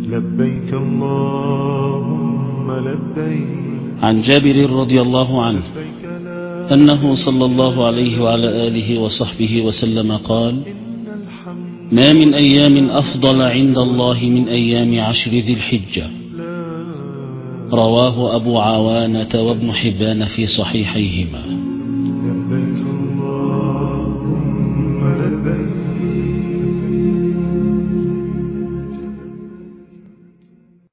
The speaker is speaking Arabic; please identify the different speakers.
Speaker 1: لبيك اللهم لبيك.
Speaker 2: عن جابر رضي الله عنه أنه صلى الله عليه وعلى آله وصحبه وسلم قال: ما من أيام أفضل عند الله من أيام عشر ذي الحجة. رواه أبو عوانة وابن حبان في صحيحيهما.